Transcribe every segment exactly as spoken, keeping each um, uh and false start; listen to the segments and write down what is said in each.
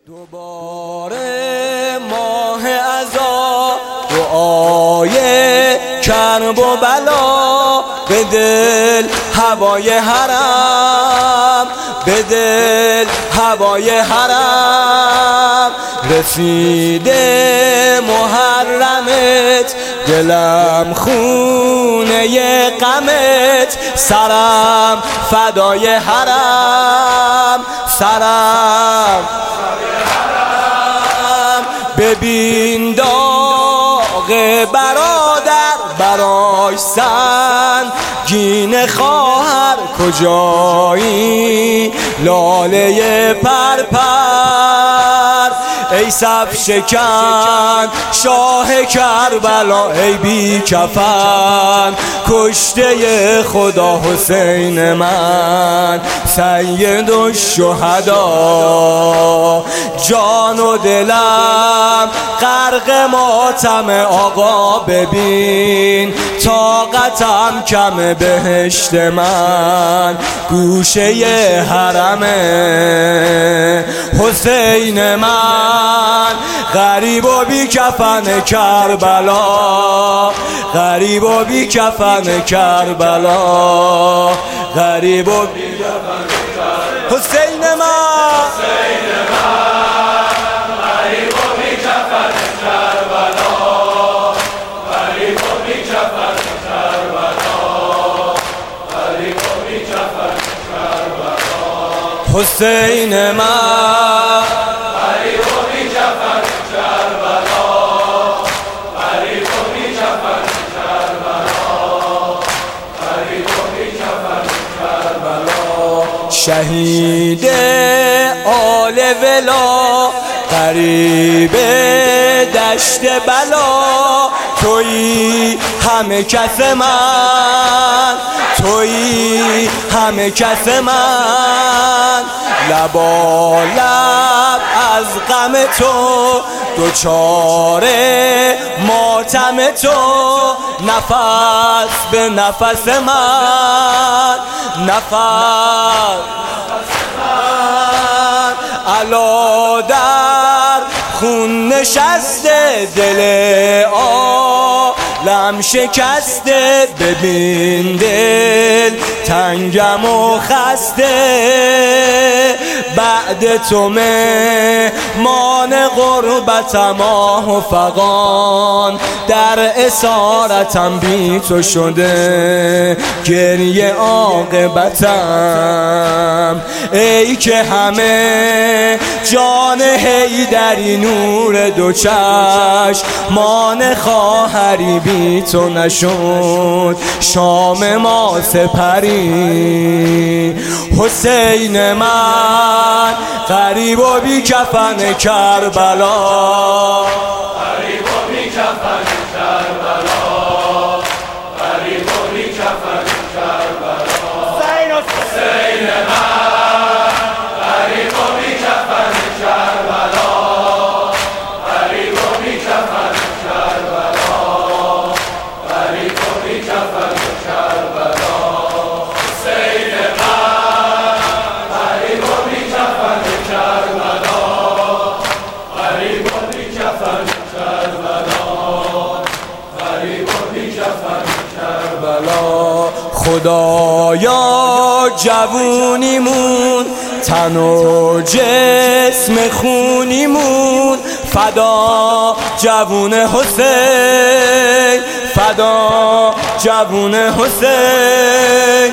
دوباره ماه عزا دعای کرب و بلا به دل هوای حرم، به دل هوای حرم رسیده محرمت، دلم خونه غمت، سرم فدای حرم، سرم ببین داغ برادر برای سنگین خواهر، کجایی لاله پرپر ای صف شکن شاه کربلا، ای بی کفن کشته خدا حسین من سید الشهدا، جان و دلم غرق ماتم آقا، ببین طاقتم کم بهشت من گوشه حرمه، حسین من غریب و بی کفن کربلا، غریب و بی کفن کربلا، غریب و بی کفن کربلا، حسین من غریب و بی کفن کربلا، غریب و بی کفن کربلا، غریب و بی کفن کربلا، حسین من غریب و بی کفن کربلا، غریب و بی کفن کربلا، غریب و بی کفن کربلا، شهید آل ولا غریب دشت بلا، تویی همه کس من، تویی همه کس من، لبا لب از غم تو دوچار ماتم تو، نفس به نفس من، نفس علا در خون نشسته، دل عالم شکسته، ببین دل تنگم و خسته، بعد تو مهمان غربتم آه و فغان، در اسارتم بی تو شده گریه عاقبتم، ای که همه جان حیدری نور دو چشم مان خواهری بی تو نشد شام ما سپری، حسین من غریب و بی کفن کربلا، غریب و بی کفن کربلا، غریب و بی کفن کربلا، حسین من غریب و بی کفن کربلا، غریب و بی کفن کربلا، غریب و بی کفن کربلا، حسین من غریب و بی کفن کربلا، غریب و بی کفن کربلا، غریب و بی کفن کربلا، خدایا جوونیمون تن و جسم خونیمون، فدا جوون حسین، فدا جوون حسین،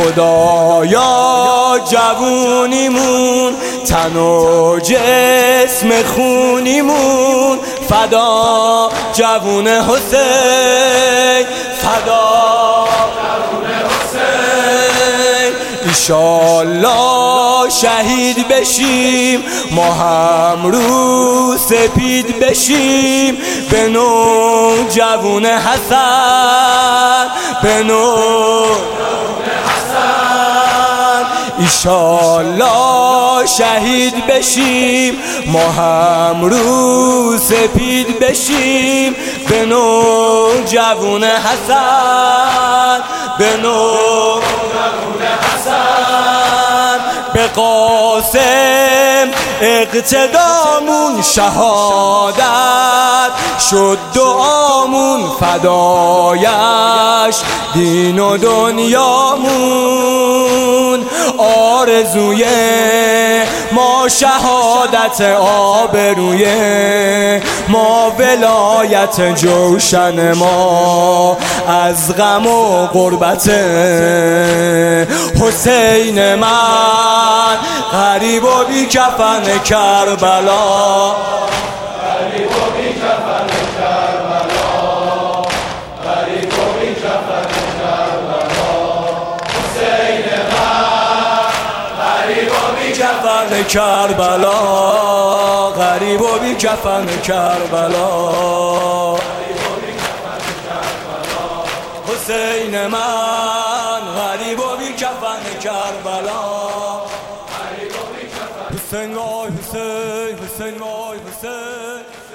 خدایا جوونیمون تن و جسم خونیمون، فدا جوون حسین، فدا جوون حسین، ایشالله شهید بشیم ما هم رو سپید بشیم، به نو جوون حسن، به نو جوون حسن، ایشالله شهید بشیم ما هم رو سپید بشیم، به نو جوون حسن، به نو جوون حسن، به قاسم اقتدامون شهادت شد، دعامون فدایش دین و دنیامون. آرزوی ما شهادت، آبروی ما ولایت، جوشن ما از غم و غربت. حسین من غریب و بی کفن کربلا، غریب و بی کفن کربلا، غریب و بی کفن کربلا. حسین من غریب و بی کفن کربلا، غریب و بی کفن کربلا. حسین من غریب و بی کفن کربلا. حسین وای حسین، حسین وای حسین.